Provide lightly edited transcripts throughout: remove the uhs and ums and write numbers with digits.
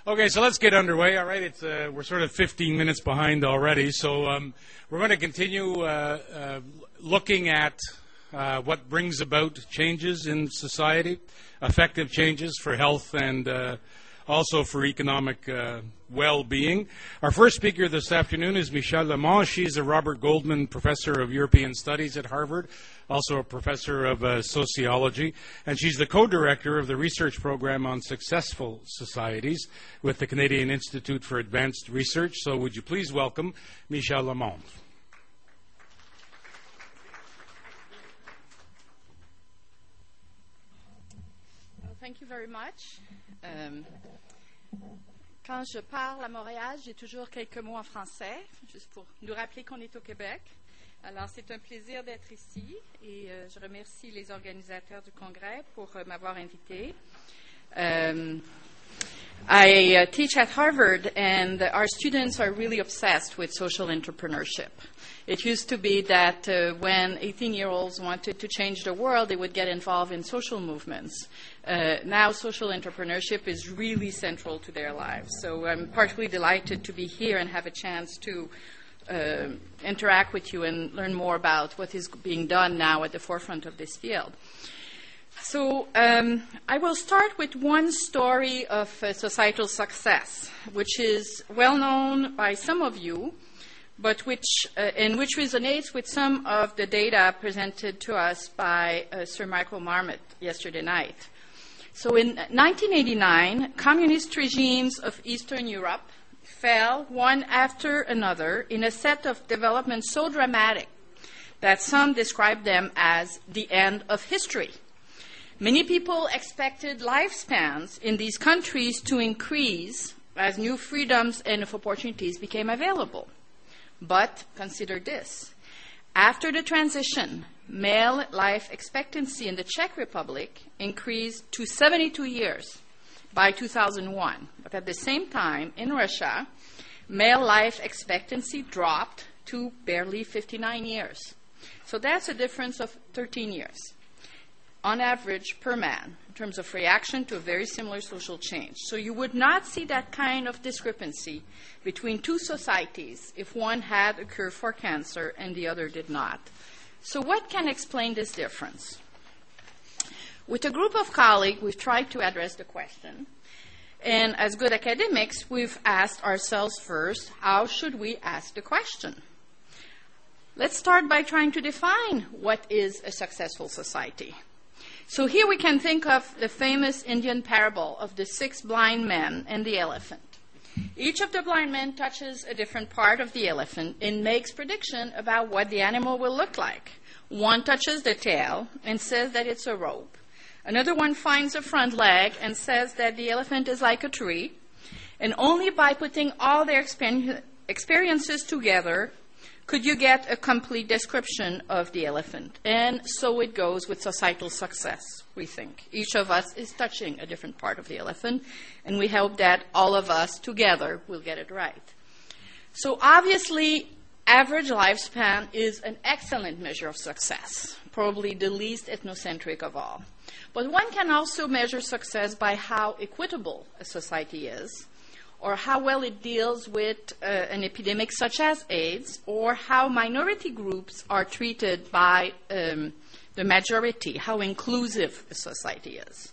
Okay, so let's get underway. All right, we're sort of 15 minutes behind already, so we're going to continue looking at what brings about changes in society, effective changes for health and also for economic well-being. Our first speaker this afternoon is Michèle Lamont. She's a Robert Goldman Professor of European Studies at Harvard, also a professor of sociology, and she's the co-director of the research program on successful societies with the Canadian Institute for Advanced Research. So would you please welcome Michèle Lamont. Well, thank you very much. Quand je parle à Montréal, j'ai toujours quelques mots en français, juste pour nous rappeler qu'on est au Québec. Alors, c'est un plaisir d'être ici et je remercie les organisateurs du congrès pour m'avoir invité. I teach at Harvard, and our students are really obsessed with social entrepreneurship. It used to be that when 18-year-olds wanted to change the world, they would get involved in social movements. Now, social entrepreneurship is really central to their lives. So I'm particularly delighted to be here and have a chance to interact with you and learn more about what is being done now at the forefront of this field. So I will start with one story of societal success, which is well known by some of you, but which resonates with some of the data presented to us by Sir Michael Marmot yesterday night. So in 1989, communist regimes of Eastern Europe fell one after another in a set of developments so dramatic that some describe them as the end of history. Many people expected lifespans in these countries to increase as new freedoms and opportunities became available. But consider this. After the transition, male life expectancy in the Czech Republic increased to 72 years by 2001. But at the same time, in Russia, male life expectancy dropped to barely 59 years. So that's a difference of 13 years, on average, per man, in terms of reaction to a very similar social change. So you would not see that kind of discrepancy between two societies if one had a cure for cancer and the other did not. So what can explain this difference? With a group of colleagues, we've tried to address the question. And as good academics, we've asked ourselves first, how should we ask the question? Let's start by trying to define what is a successful society. So here we can think of the famous Indian parable of the 6 blind men and the elephant. Each of the blind men touches a different part of the elephant and makes prediction about what the animal will look like. One touches the tail and says that it's a rope. Another one finds a front leg and says that the elephant is like a tree. And only by putting all their experiences together could you get a complete description of the elephant. And so it goes with societal success, we think. Each of us is touching a different part of the elephant, and we hope that all of us together will get it right. So obviously, average lifespan is an excellent measure of success, probably the least ethnocentric of all. But one can also measure success by how equitable a society is, or how well it deals with an epidemic such as AIDS, or how minority groups are treated by the majority, how inclusive a society is.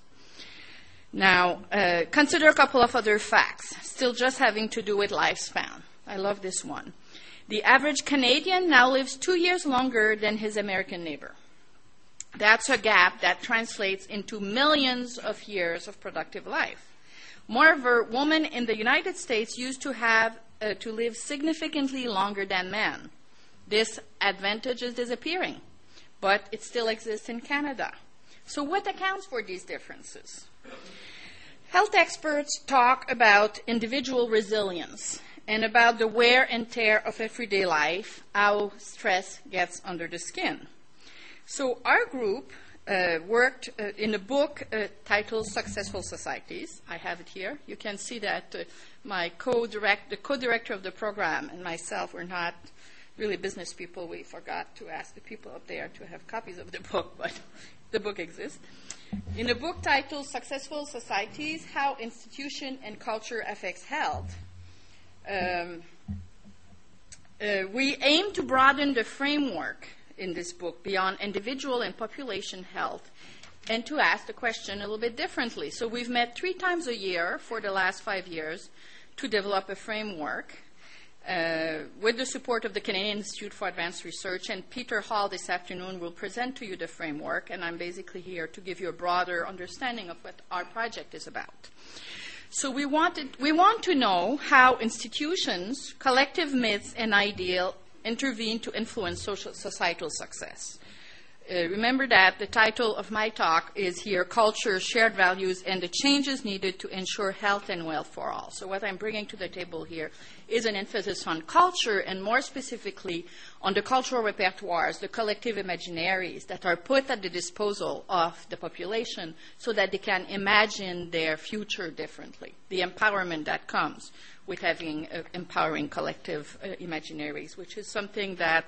Now, consider a couple of other facts, still just having to do with lifespan. I love this one. The average Canadian now lives 2 years longer than his American neighbor. That's a gap that translates into millions of years of productive life. Moreover, women in the United States used to have to live significantly longer than men. This advantage is disappearing, but it still exists in Canada. So what accounts for these differences? Health experts talk about individual resilience and about the wear and tear of everyday life, how stress gets under the skin. So our group worked in a book titled Successful Societies. I have it here. You can see that the co-director of the program and myself were not really business people. We forgot to ask the people up there to have copies of the book, but the book exists. In a book titled Successful Societies, How Institution and Culture Affects Health, we aim to broaden the framework in this book beyond individual and population health and to ask the question a little bit differently. So we've met 3 times a year for the last 5 years to develop a framework with the support of the Canadian Institute for Advanced Research, and Peter Hall this afternoon will present to you the framework, and I'm basically here to give you a broader understanding of what our project is about. So we want to know how institutions, collective myths, and ideals intervene to influence societal success. Remember that the title of my talk is here, Culture, Shared Values, and the Changes Needed to Ensure Health and Wealth for All. So what I'm bringing to the table here is an emphasis on culture, and more specifically on the cultural repertoires, the collective imaginaries that are put at the disposal of the population so that they can imagine their future differently, the empowerment that comes with having empowering collective imaginaries, which is something that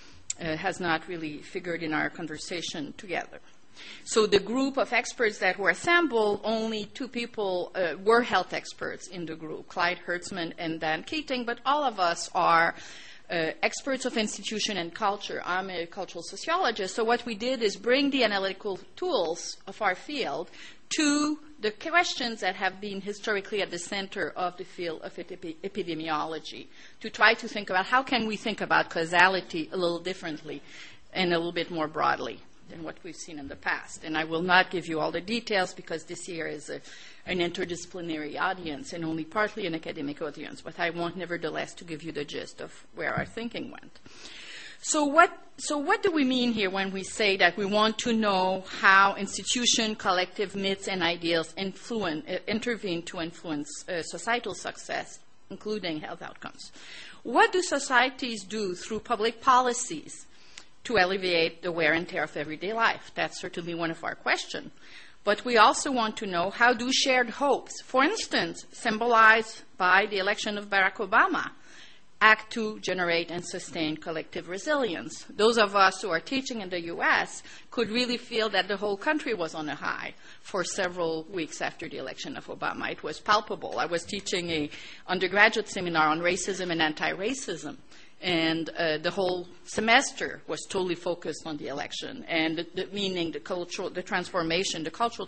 has not really figured in our conversation together. So the group of experts that were assembled, only 2 people were health experts in the group, Clyde Hertzman and Dan Keating, but all of us are experts of institution and culture. I'm a cultural sociologist, so what we did is bring the analytical tools of our field to the questions that have been historically at the center of the field of epidemiology, to try to think about how can we think about causality a little differently and a little bit more broadly than what we've seen in the past. And I will not give you all the details because this year is an interdisciplinary audience and only partly an academic audience, but I want nevertheless to give you the gist of where our thinking went. So what do we mean here when we say that we want to know how institution, collective myths, and ideals intervene to influence societal success, including health outcomes? What do societies do through public policies to alleviate the wear and tear of everyday life? That's certainly one of our questions. But we also want to know, how do shared hopes, for instance, symbolized by the election of Barack Obama, act to generate and sustain collective resilience? Those of us who are teaching in the U.S. could really feel that the whole country was on a high for several weeks after the election of Obama. It was palpable. I was teaching an undergraduate seminar on racism and anti-racism, and the whole semester was totally focused on the election and meaning the cultural transformation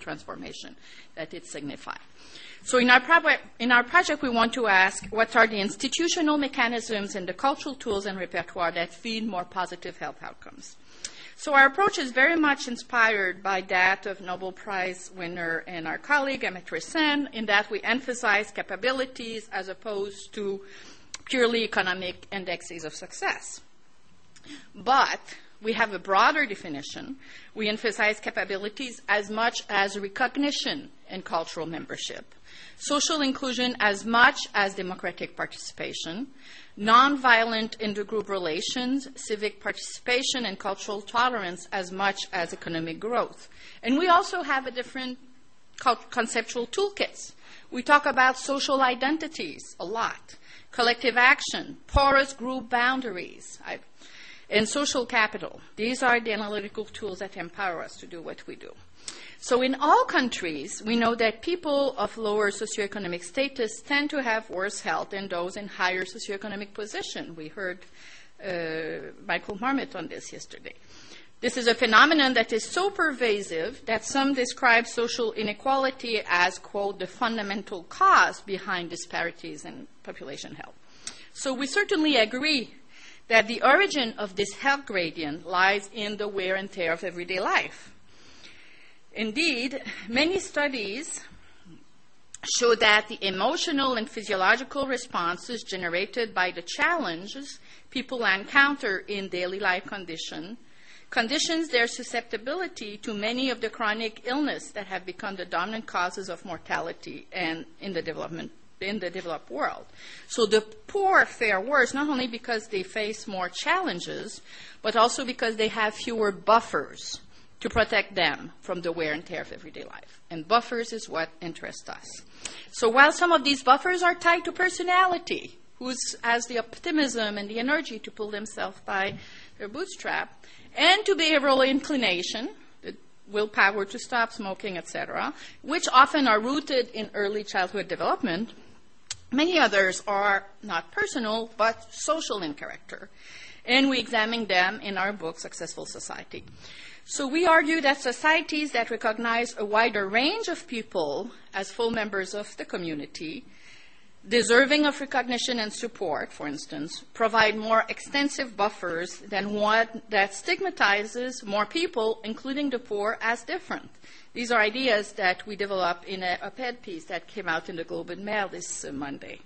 that it signified. So in our project, we want to ask, what are the institutional mechanisms and the cultural tools and repertoire that feed more positive health outcomes? So our approach is very much inspired by that of Nobel Prize winner and our colleague, Amartya Sen, in that we emphasize capabilities as opposed to purely economic indexes of success. But we have a broader definition. We emphasize capabilities as much as recognition and cultural membership, social inclusion as much as democratic participation, nonviolent intergroup relations, civic participation, and cultural tolerance as much as economic growth. And we also have a different conceptual toolkits. We talk about social identities a lot, collective action, porous group boundaries, and social capital. These are the analytical tools that empower us to do what we do. So in all countries, we know that people of lower socioeconomic status tend to have worse health than those in higher socioeconomic position. We heard Michael Marmot on this yesterday. This is a phenomenon that is so pervasive that some describe social inequality as, quote, the fundamental cause behind disparities in population health. So we certainly agree that the origin of this health gradient lies in the wear and tear of everyday life. Indeed, many studies show that the emotional and physiological responses generated by the challenges people encounter in daily life conditions their susceptibility to many of the chronic illness that have become the dominant causes of mortality and in the developed world. So the poor fare worse, not only because they face more challenges, but also because they have fewer buffers to protect them from the wear and tear of everyday life. And buffers is what interests us. So while some of these buffers are tied to personality, who has the optimism and the energy to pull themselves by their bootstrap, and to behavioral inclination, willpower to stop smoking, etc., which often are rooted in early childhood development. Many others are not personal, but social in character. And we examine them in our book, Successful Society. So we argue that societies that recognize a wider range of people as full members of the community, deserving of recognition and support, for instance, provide more extensive buffers than one that stigmatizes more people, including the poor, as different. These are ideas that we developed in a op-ed piece that came out in the Globe and Mail this Monday.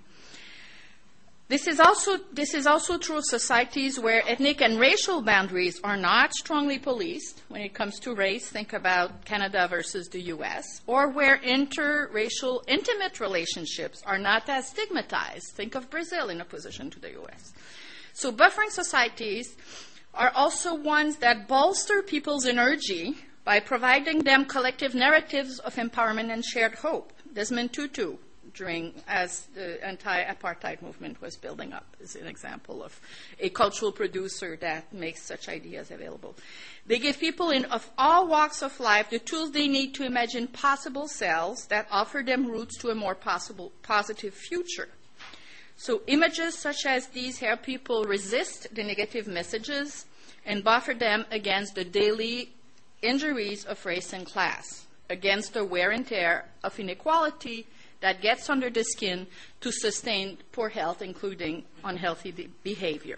This is also true of societies where ethnic and racial boundaries are not strongly policed. When it comes to race, think about Canada versus the U.S., or where interracial intimate relationships are not as stigmatized. Think of Brazil in opposition to the U.S. So buffering societies are also ones that bolster people's energy by providing them collective narratives of empowerment and shared hope. Desmond Tutu, as the anti-apartheid movement was building up, is an example of a cultural producer that makes such ideas available. They give people of all walks of life the tools they need to imagine possible selves that offer them routes to a more positive future. So images such as these help people resist the negative messages and buffer them against the daily injuries of race and class, against the wear and tear of inequality that gets under the skin to sustain poor health, including unhealthy behavior.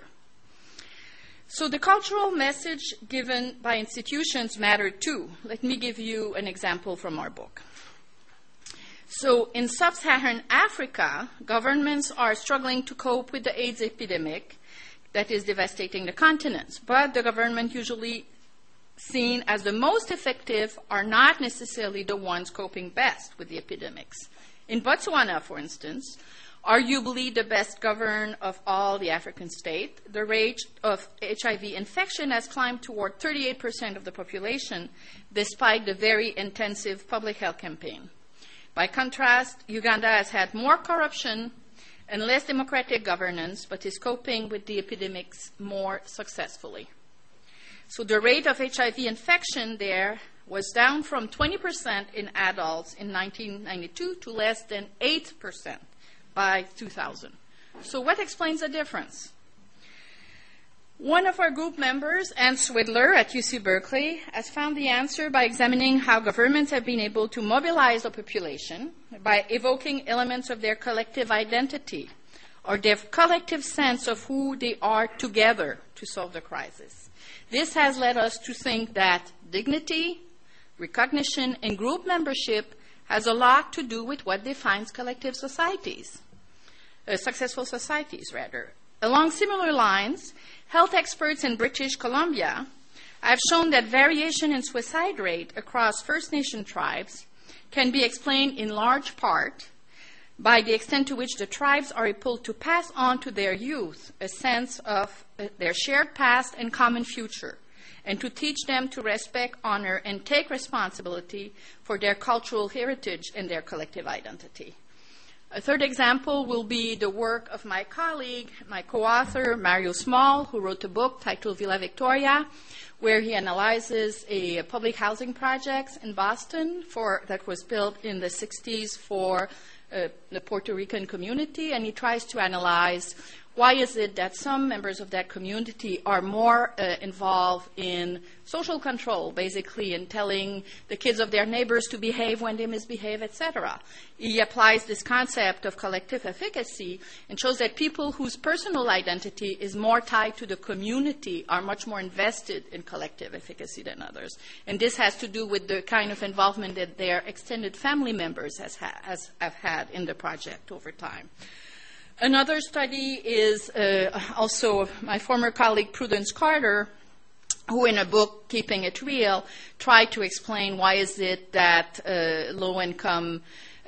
So the cultural message given by institutions matter too. Let me give you an example from our book. So in sub-Saharan Africa, governments are struggling to cope with the AIDS epidemic that is devastating the continent, but the government usually seen as the most effective are not necessarily the ones coping best with the epidemics. In Botswana, for instance, arguably the best governed of all the African states, the rate of HIV infection has climbed toward 38% of the population, despite the very intensive public health campaign. By contrast, Uganda has had more corruption and less democratic governance, but is coping with the epidemics more successfully. So the rate of HIV infection there was down from 20% in adults in 1992 to less than 8% by 2000. So what explains the difference? One of our group members, Ann Swidler at UC Berkeley, has found the answer by examining how governments have been able to mobilize the population by evoking elements of their collective identity or their collective sense of who they are together to solve the crisis. This has led us to think that dignity, recognition, and group membership has a lot to do with what defines collective societies, successful societies, rather. Along similar lines, health experts in British Columbia have shown that variation in suicide rate across First Nation tribes can be explained in large part by the extent to which the tribes are able to pass on to their youth a sense of their shared past and common future, and to teach them to respect, honor, and take responsibility for their cultural heritage and their collective identity. A third example will be the work of my colleague, my co-author, Mario Small, who wrote a book titled Villa Victoria, where he analyzes a public housing project in Boston that was built in the 60s for the Puerto Rican community, and he tries to analyze why is it that some members of that community are more involved in social control, basically in telling the kids of their neighbors to behave when they misbehave, etc. He applies this concept of collective efficacy and shows that people whose personal identity is more tied to the community are much more invested in collective efficacy than others. And this has to do with the kind of involvement that their extended family members have had in the project over time. Another study is also my former colleague Prudence Carter, who in a book, Keeping It Real, tried to explain why is it that low-income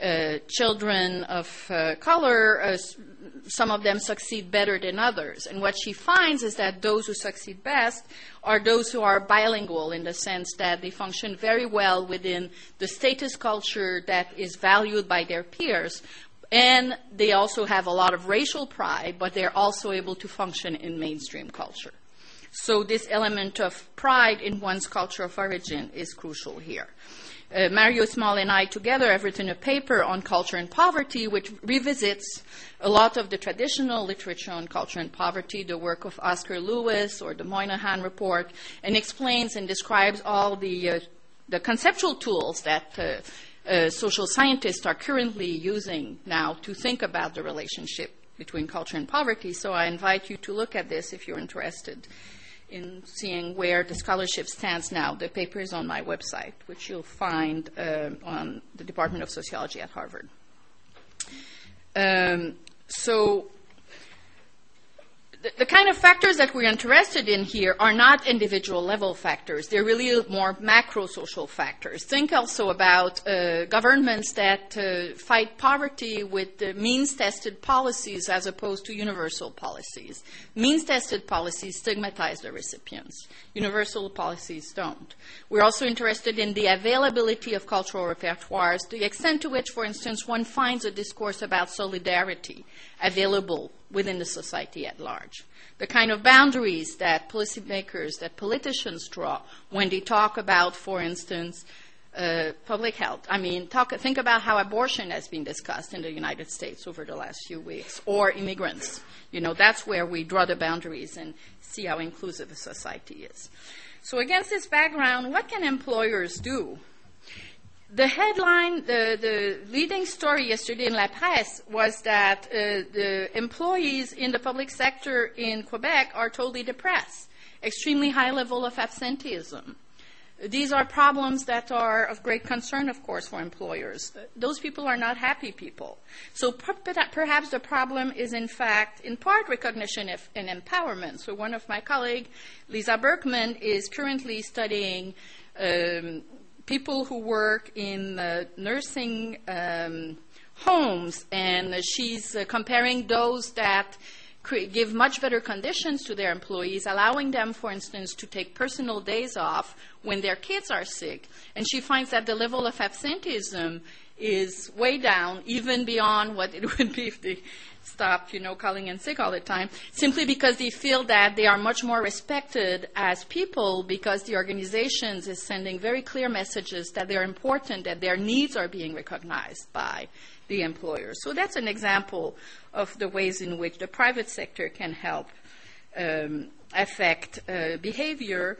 children of color, some of them succeed better than others. And what she finds is that those who succeed best are those who are bilingual in the sense that they function very well within the status culture that is valued by their peers. And they also have a lot of racial pride, but they're also able to function in mainstream culture. So this element of pride in one's culture of origin is crucial here. Mario Small and I together have written a paper on culture and poverty, which revisits a lot of the traditional literature on culture and poverty, the work of Oscar Lewis or the Moynihan Report, and explains and describes all the conceptual tools that social scientists are currently using now to think about the relationship between culture and poverty. So I invite you to look at this if you're interested in seeing where the scholarship stands now. The paper is on my website, which you'll find on the Department of Sociology at Harvard. So the kind of factors that we're interested in here are not individual level factors. They're really more macro social factors. Think also about governments that fight poverty with means-tested policies as opposed to universal policies. Means-tested policies stigmatize the recipients. Universal policies don't. We're also interested in the availability of cultural repertoires, the extent to which, for instance, one finds a discourse about solidarity available within the society at large. The kind of boundaries that policymakers, that politicians draw when they talk about, for instance, public health. I mean, think about how abortion has been discussed in the United States over the last few weeks, or immigrants. You know, that's where we draw the boundaries and see how inclusive a society is. So against this background, what can employers do? The headline, the leading story yesterday in La Presse was that the employees in the public sector in Quebec are totally depressed, extremely high level of absenteeism. These are problems that are of great concern, of course, for employers. Those people are not happy people. So perhaps the problem is, in fact, in part recognition and empowerment. So one of my colleagues, Lisa Berkman, is currently studying people who work in nursing homes, and she's comparing those that give much better conditions to their employees, allowing them, for instance, to take personal days off when their kids are sick. And she finds that the level of absenteeism is way down, even beyond what it would be if they stopped, calling in sick all the time, simply because they feel that they are much more respected as people because the organizations is sending very clear messages that they're important, that their needs are being recognized by the employer. So that's an example of the ways in which the private sector can help affect behavior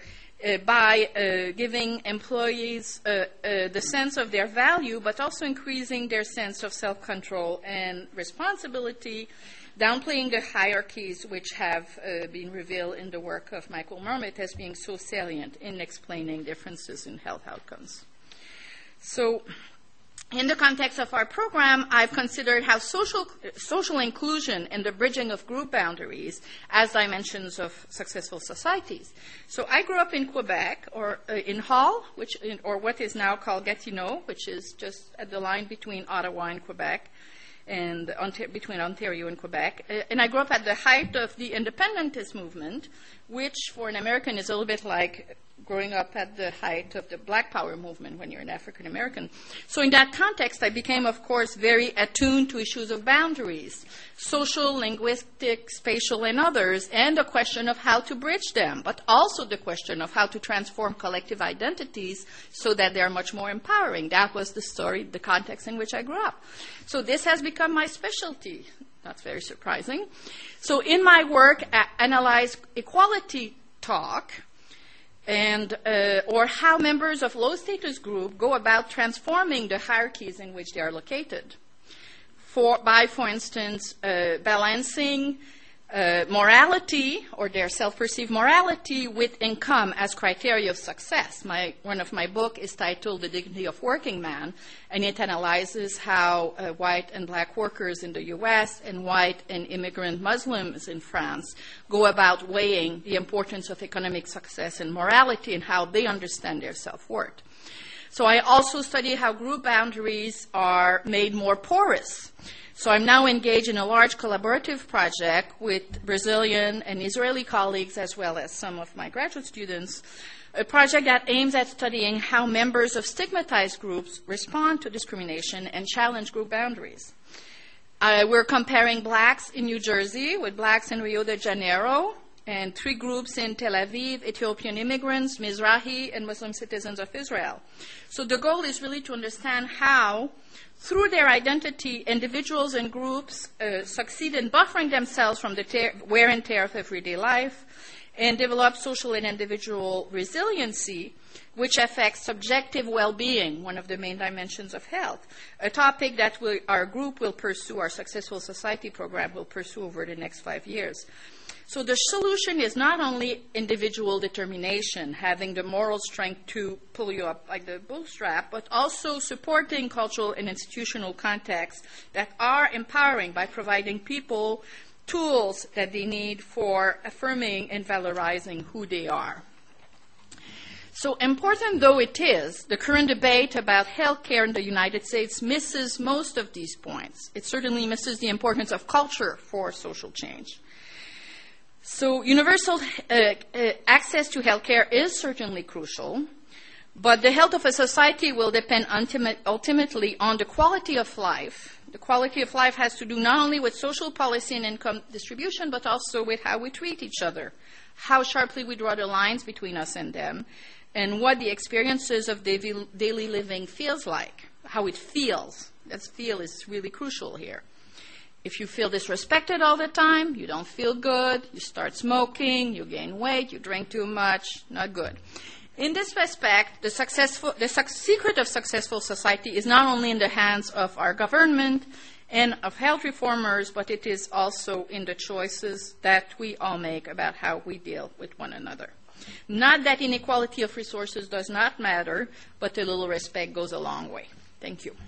by giving employees the sense of their value, but also increasing their sense of self-control and responsibility, downplaying the hierarchies which have been revealed in the work of Michael Marmot as being so salient in explaining differences in health outcomes. So, in the context of our program, I've considered how social inclusion and the bridging of group boundaries as dimensions of successful societies. So I grew up in Quebec, or in Hull, or what is now called Gatineau, which is just at the line between Ottawa and Quebec, and between Ontario and Quebec. And I grew up at the height of the independentist movement, which for an American is a little bit like growing up at the height of the Black Power movement when you're an African American. So in that context, I became, of course, very attuned to issues of boundaries, social, linguistic, spatial, and others, and the question of how to bridge them, but also the question of how to transform collective identities so that they're much more empowering. That was the story, the context in which I grew up. So this has become my specialty. That's very surprising. So in my work, I analyze equality talk, and or how members of low-status group go about transforming the hierarchies in which they are located. By, for instance, balancing morality or their self-perceived morality with income as criteria of success. One of my books is titled The Dignity of Working Man, and it analyzes how white and black workers in the U.S. and white and immigrant Muslims in France go about weighing the importance of economic success and morality and how they understand their self-worth. So I also study how group boundaries are made more porous. So I'm now engaged in a large collaborative project with Brazilian and Israeli colleagues as well as some of my graduate students, a project that aims at studying how members of stigmatized groups respond to discrimination and challenge group boundaries. We're comparing blacks in New Jersey with blacks in Rio de Janeiro and 3 groups in Tel Aviv: Ethiopian immigrants, Mizrahi, and Muslim citizens of Israel. So the goal is really to understand how, through their identity, individuals and groups succeed in buffering themselves from the wear and tear of everyday life and develop social and individual resiliency, which affects subjective well-being, one of the main dimensions of health, a topic that our group will pursue, our Successful Society program will pursue over the next 5 years. So the solution is not only individual determination, having the moral strength to pull you up like the bootstrap, but also supporting cultural and institutional contexts that are empowering by providing people tools that they need for affirming and valorizing who they are. So important though it is, the current debate about health care in the United States misses most of these points. It certainly misses the importance of culture for social change. So universal access to health care is certainly crucial, but the health of a society will depend ultimately on the quality of life. The quality of life has to do not only with social policy and income distribution, but also with how we treat each other, how sharply we draw the lines between us and them, and what the experiences of daily living feels like, how it feels. That feel is really crucial here. If you feel disrespected all the time, you don't feel good, you start smoking, you gain weight, you drink too much, not good. In this respect, the secret of successful society is not only in the hands of our government and of health reformers, but it is also in the choices that we all make about how we deal with one another. Not that inequality of resources does not matter, but a little respect goes a long way. Thank you.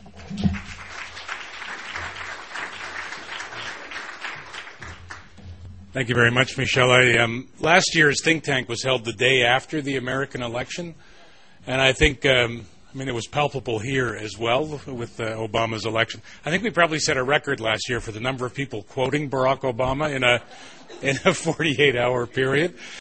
Thank you very much, Michelle. Last year's think tank was held the day after the American election, and I think, it was palpable here as well with Obama's election. I think we probably set a record last year for the number of people quoting Barack Obama in a 48-hour period.